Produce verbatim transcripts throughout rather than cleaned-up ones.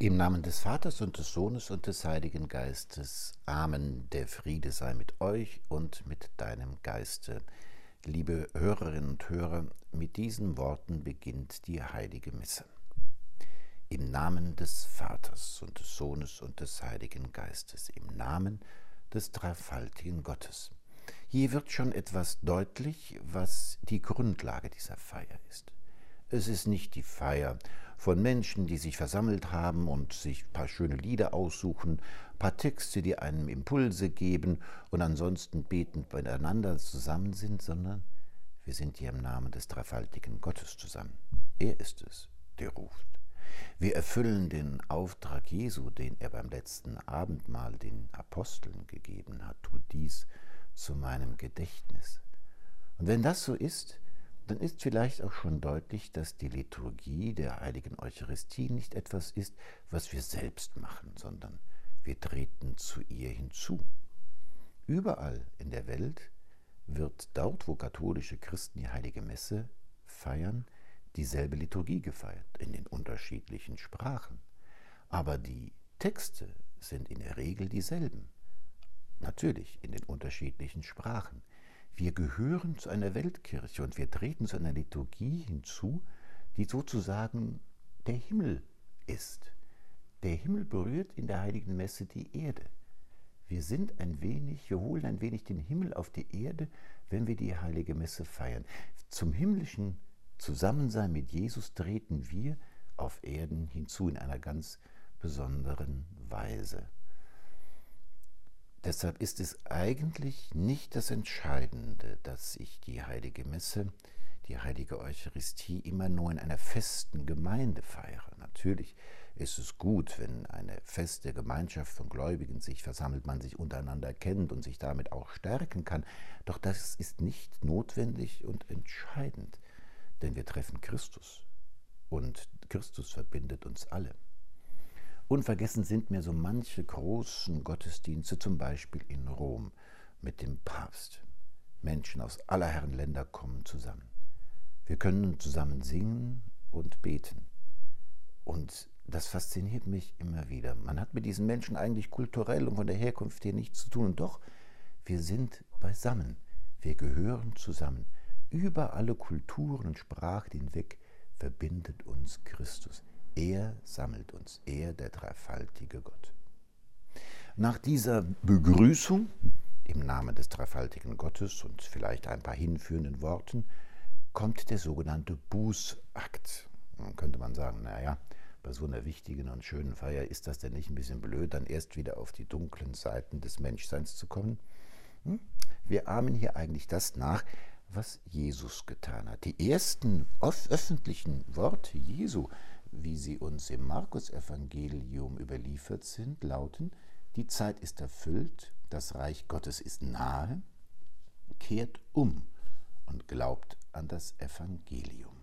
Im Namen des Vaters und des Sohnes und des Heiligen Geistes. Amen. Der Friede sei mit euch und mit deinem Geiste. Liebe Hörerinnen und Hörer, mit diesen Worten beginnt die Heilige Messe. Im Namen des Vaters und des Sohnes und des Heiligen Geistes. Im Namen des dreifaltigen Gottes. Hier wird schon etwas deutlich, was die Grundlage dieser Feier ist. Es ist nicht die Feier von Menschen, die sich versammelt haben und sich ein paar schöne Lieder aussuchen, ein paar Texte, die einem Impulse geben und ansonsten betend beieinander zusammen sind, sondern wir sind hier im Namen des dreifaltigen Gottes zusammen. Er ist es, der ruft. Wir erfüllen den Auftrag Jesu, den er beim letzten Abendmahl den Aposteln gegeben hat. Tut dies zu meinem Gedächtnis. Und wenn das so ist, dann ist vielleicht auch schon deutlich, dass die Liturgie der Heiligen Eucharistie nicht etwas ist, was wir selbst machen, sondern wir treten zu ihr hinzu. Überall in der Welt wird dort, wo katholische Christen die Heilige Messe feiern, dieselbe Liturgie gefeiert, in den unterschiedlichen Sprachen. Aber die Texte sind in der Regel dieselben, natürlich in den unterschiedlichen Sprachen. Wir gehören zu einer Weltkirche und wir treten zu einer Liturgie hinzu, die sozusagen der Himmel ist. Der Himmel berührt in der Heiligen Messe die Erde. Wir sind ein wenig, wir holen ein wenig den Himmel auf die Erde, wenn wir die Heilige Messe feiern. Zum himmlischen Zusammensein mit Jesus treten wir auf Erden hinzu in einer ganz besonderen Weise. Deshalb ist es eigentlich nicht das Entscheidende, dass ich die Heilige Messe, die Heilige Eucharistie immer nur in einer festen Gemeinde feiere. Natürlich ist es gut, wenn eine feste Gemeinschaft von Gläubigen sich versammelt, man sich untereinander kennt und sich damit auch stärken kann. Doch das ist nicht notwendig und entscheidend, denn wir treffen Christus und Christus verbindet uns alle. Unvergessen sind mir so manche großen Gottesdienste, zum Beispiel in Rom mit dem Papst. Menschen aus aller Herren Länder kommen zusammen. Wir können zusammen singen und beten. Und das fasziniert mich immer wieder. Man hat mit diesen Menschen eigentlich kulturell und von der Herkunft her nichts zu tun. Und doch, wir sind beisammen. Wir gehören zusammen. Über alle Kulturen und Sprachen hinweg verbindet uns Christus. Er sammelt uns, er, der dreifaltige Gott. Nach dieser Begrüßung im Namen des dreifaltigen Gottes und vielleicht ein paar hinführenden Worten kommt der sogenannte Bußakt. Dann könnte man sagen, naja, bei so einer wichtigen und schönen Feier ist das denn nicht ein bisschen blöd, dann erst wieder auf die dunklen Seiten des Menschseins zu kommen? Hm? Wir ahmen hier eigentlich das nach, was Jesus getan hat. Die ersten öffentlichen Worte Jesu, wie sie uns im Markus-Evangelium überliefert sind, lauten: Die Zeit ist erfüllt, das Reich Gottes ist nahe, kehrt um und glaubt an das Evangelium.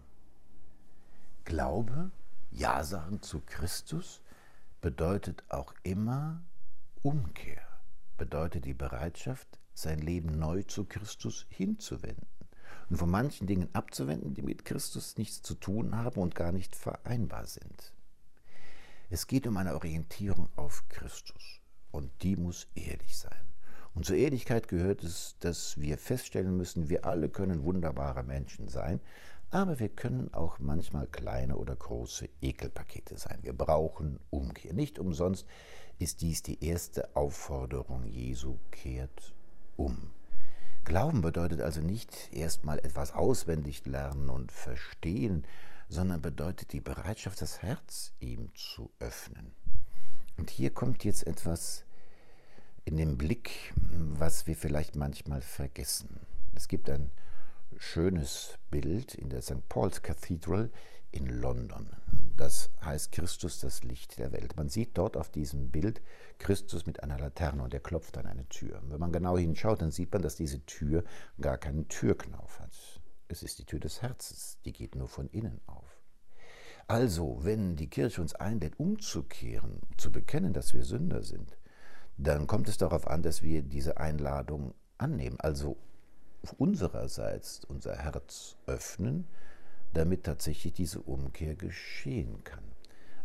Glaube, Ja sagen zu Christus, bedeutet auch immer Umkehr, bedeutet die Bereitschaft, sein Leben neu zu Christus hinzuwenden und von manchen Dingen abzuwenden, die mit Christus nichts zu tun haben und gar nicht vereinbar sind. Es geht um eine Orientierung auf Christus und die muss ehrlich sein. Und zur Ehrlichkeit gehört es, dass wir feststellen müssen, wir alle können wunderbare Menschen sein, aber wir können auch manchmal kleine oder große Ekelpakete sein. Wir brauchen Umkehr. Nicht umsonst ist dies die erste Aufforderung Jesu: kehrt um. Glauben bedeutet also nicht erstmal etwas auswendig lernen und verstehen, sondern bedeutet die Bereitschaft, das Herz ihm zu öffnen. Und hier kommt jetzt etwas in den Blick, was wir vielleicht manchmal vergessen. Es gibt ein schönes Bild in der Sankt Paul's Cathedral in London. Das heißt Christus, das Licht der Welt. Man sieht dort auf diesem Bild Christus mit einer Laterne und er klopft an eine Tür. Wenn man genau hinschaut, dann sieht man, dass diese Tür gar keinen Türknauf hat. Es ist die Tür des Herzens, die geht nur von innen auf. Also, wenn die Kirche uns einlädt, umzukehren, zu bekennen, dass wir Sünder sind, dann kommt es darauf an, dass wir diese Einladung annehmen. Also unsererseits unser Herz öffnen, damit tatsächlich diese Umkehr geschehen kann.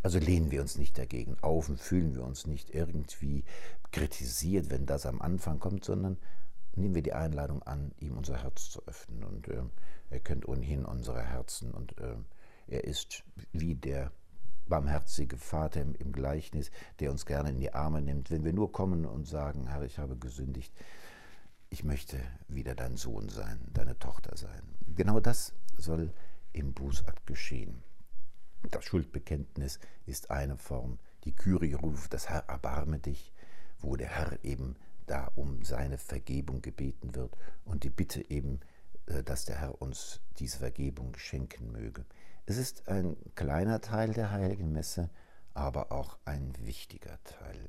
Also lehnen wir uns nicht dagegen auf und fühlen wir uns nicht irgendwie kritisiert, wenn das am Anfang kommt, sondern nehmen wir die Einladung an, ihm unser Herz zu öffnen. Und äh, er kennt ohnehin unsere Herzen und äh, er ist wie der barmherzige Vater im, im Gleichnis, der uns gerne in die Arme nimmt, wenn wir nur kommen und sagen, Herr, ich habe gesündigt, ich möchte wieder dein Sohn sein, deine Tochter sein. Genau das soll im Bußakt geschehen. Das Schuldbekenntnis ist eine Form, die Kyrie ruft, das Herr erbarme dich, wo der Herr eben da um seine Vergebung gebeten wird und die Bitte eben, dass der Herr uns diese Vergebung schenken möge. Es ist ein kleiner Teil der Heiligen Messe, aber auch ein wichtiger Teil.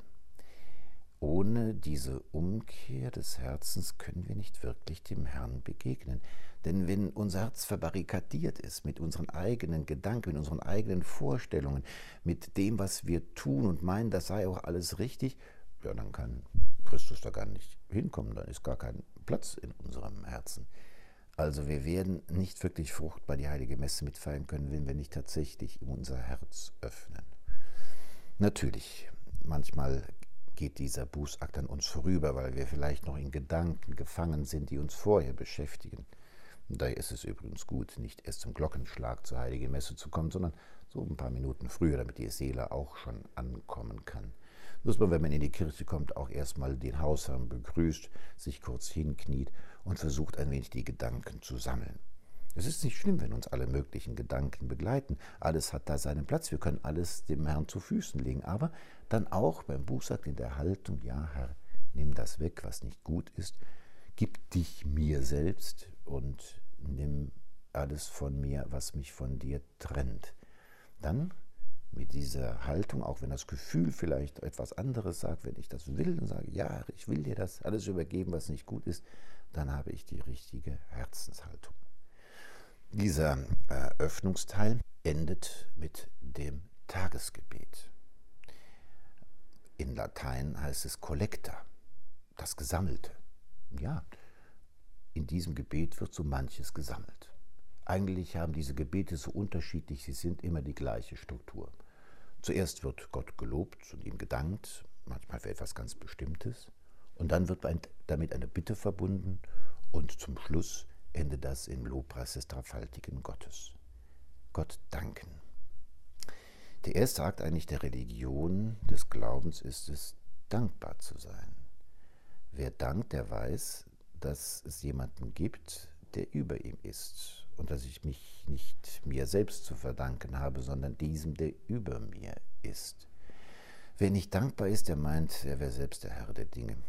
Ohne diese Umkehr des Herzens können wir nicht wirklich dem Herrn begegnen. Denn wenn unser Herz verbarrikadiert ist mit unseren eigenen Gedanken, mit unseren eigenen Vorstellungen, mit dem, was wir tun und meinen, das sei auch alles richtig, ja, dann kann Christus da gar nicht hinkommen, dann ist gar kein Platz in unserem Herzen. Also wir werden nicht wirklich fruchtbar die Heilige Messe mitfeiern können, wenn wir nicht tatsächlich unser Herz öffnen. Natürlich, manchmal geht dieser Bußakt an uns vorüber, weil wir vielleicht noch in Gedanken gefangen sind, die uns vorher beschäftigen. Und daher ist es übrigens gut, nicht erst zum Glockenschlag zur Heiligen Messe zu kommen, sondern so ein paar Minuten früher, damit die Seele auch schon ankommen kann. Muss man, wenn man in die Kirche kommt, auch erstmal den Hausherrn begrüßt, sich kurz hinkniet und versucht ein wenig die Gedanken zu sammeln. Es ist nicht schlimm, wenn uns alle möglichen Gedanken begleiten. Alles hat da seinen Platz. Wir können alles dem Herrn zu Füßen legen. Aber dann auch beim Bußakt in der Haltung, ja Herr, nimm das weg, was nicht gut ist. Gib dich mir selbst und nimm alles von mir, was mich von dir trennt. Dann mit dieser Haltung, auch wenn das Gefühl vielleicht etwas anderes sagt, wenn ich das will und sage, ja, ich will dir das alles übergeben, was nicht gut ist, dann habe ich die richtige Herzenshaltung. Dieser Eröffnungsteil endet mit dem Tagesgebet. In Latein heißt es Collecta, das Gesammelte. Ja, in diesem Gebet wird so manches gesammelt. Eigentlich haben diese Gebete so unterschiedlich, sie sind immer die gleiche Struktur. Zuerst wird Gott gelobt und ihm gedankt, manchmal für etwas ganz Bestimmtes, und dann wird damit eine Bitte verbunden und zum Schluss endet das im Lobpreis des dreifaltigen Gottes. Gott danken. Der erste Akt eigentlich der Religion, des Glaubens ist es, dankbar zu sein. Wer dankt, der weiß, dass es jemanden gibt, der über ihm ist und dass ich mich nicht mir selbst zu verdanken habe, sondern diesem, der über mir ist. Wer nicht dankbar ist, der meint, er wäre selbst der Herr der Dinge.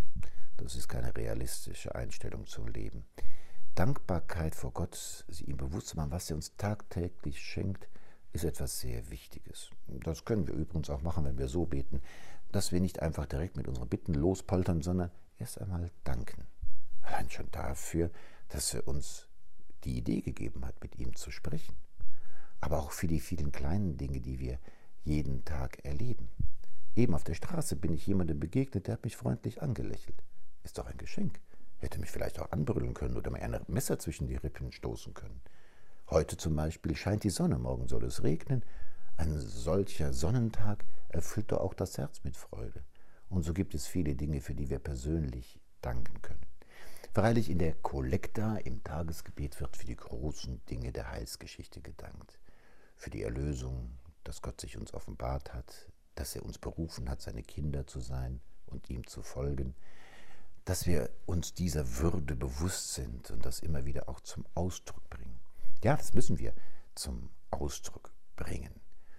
Das ist keine realistische Einstellung zum Leben. Dankbarkeit vor Gott, sie ihm bewusst zu machen, was er uns tagtäglich schenkt, ist etwas sehr Wichtiges. Das können wir übrigens auch machen, wenn wir so beten, dass wir nicht einfach direkt mit unseren Bitten lospoltern, sondern erst einmal danken. Allein schon dafür, dass er uns die Idee gegeben hat, mit ihm zu sprechen. Aber auch für die vielen kleinen Dinge, die wir jeden Tag erleben. Eben auf der Straße bin ich jemandem begegnet, der hat mich freundlich angelächelt. Ist doch ein Geschenk. Hätte mich vielleicht auch anbrüllen können oder mir ein Messer zwischen die Rippen stoßen können. Heute zum Beispiel scheint die Sonne, morgen soll es regnen. Ein solcher Sonnentag erfüllt doch auch das Herz mit Freude. Und so gibt es viele Dinge, für die wir persönlich danken können. Freilich in der Kollekta, im Tagesgebet, wird für die großen Dinge der Heilsgeschichte gedankt. Für die Erlösung, dass Gott sich uns offenbart hat, dass er uns berufen hat, seine Kinder zu sein und ihm zu folgen, dass wir uns dieser Würde bewusst sind und das immer wieder auch zum Ausdruck bringen. Ja, das müssen wir zum Ausdruck bringen.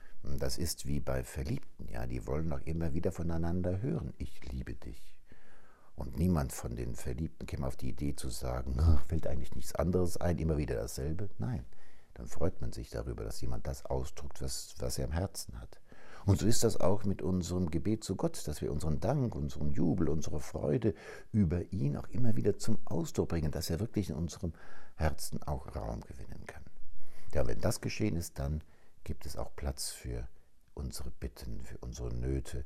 Das ist wie bei Verliebten, ja, die wollen auch immer wieder voneinander hören, ich liebe dich. Und niemand von den Verliebten käme auf die Idee zu sagen, ach, fällt eigentlich nichts anderes ein, immer wieder dasselbe. Nein, dann freut man sich darüber, dass jemand das ausdrückt, was, was er im Herzen hat. Und so ist das auch mit unserem Gebet zu Gott, dass wir unseren Dank, unseren Jubel, unsere Freude über ihn auch immer wieder zum Ausdruck bringen, dass er wirklich in unserem Herzen auch Raum gewinnen kann. Ja, und wenn das geschehen ist, dann gibt es auch Platz für unsere Bitten, für unsere Nöte,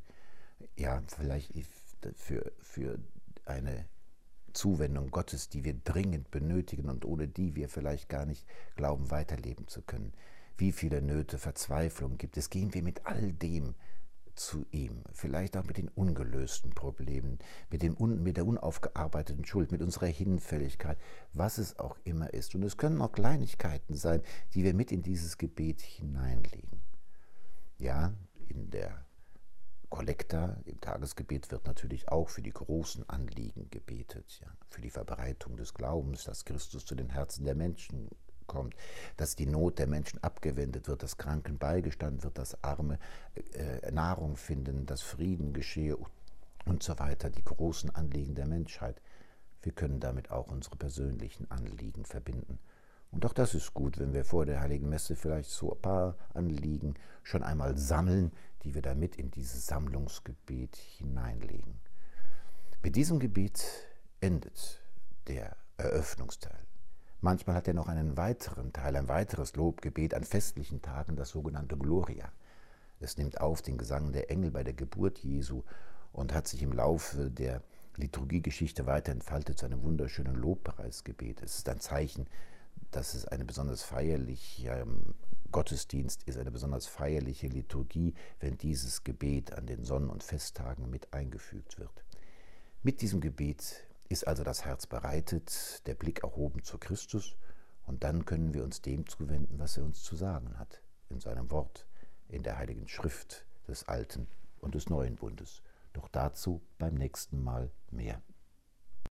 ja, vielleicht für, für eine Zuwendung Gottes, die wir dringend benötigen und ohne die wir vielleicht gar nicht glauben, weiterleben zu können. wie viele Nöte, Verzweiflung gibt es, gehen wir mit all dem zu ihm, vielleicht auch mit den ungelösten Problemen, mit, dem un, mit der unaufgearbeiteten Schuld, mit unserer Hinfälligkeit, was es auch immer ist. Und es können auch Kleinigkeiten sein, die wir mit in dieses Gebet hineinlegen. Ja, in der Kollekta, im Tagesgebet wird natürlich auch für die großen Anliegen gebetet, ja, für die Verbreitung des Glaubens, dass Christus zu den Herzen der Menschen kommt, dass die Not der Menschen abgewendet wird, dass Kranken beigestanden wird, dass Arme äh, Nahrung finden, dass Frieden geschehe und so weiter, die großen Anliegen der Menschheit. Wir können damit auch unsere persönlichen Anliegen verbinden. Und auch das ist gut, wenn wir vor der Heiligen Messe vielleicht so ein paar Anliegen schon einmal sammeln, die wir damit in dieses Sammlungsgebet hineinlegen. Mit diesem Gebet endet der Eröffnungsteil. Manchmal hat er noch einen weiteren Teil, ein weiteres Lobgebet an festlichen Tagen, das sogenannte Gloria. Es nimmt auf den Gesang der Engel bei der Geburt Jesu und hat sich im Laufe der Liturgiegeschichte weiter entfaltet zu einem wunderschönen Lobpreisgebet. Es ist ein Zeichen, dass es eine besonders feierliche Gottesdienst ist, eine besonders feierliche Liturgie, wenn dieses Gebet an den Sonn- und Festtagen mit eingefügt wird. Mit diesem Gebet ist also das Herz bereitet, der Blick erhoben zu Christus, und dann können wir uns dem zuwenden, was er uns zu sagen hat, in seinem Wort, in der Heiligen Schrift des Alten und des Neuen Bundes. Doch dazu beim nächsten Mal mehr.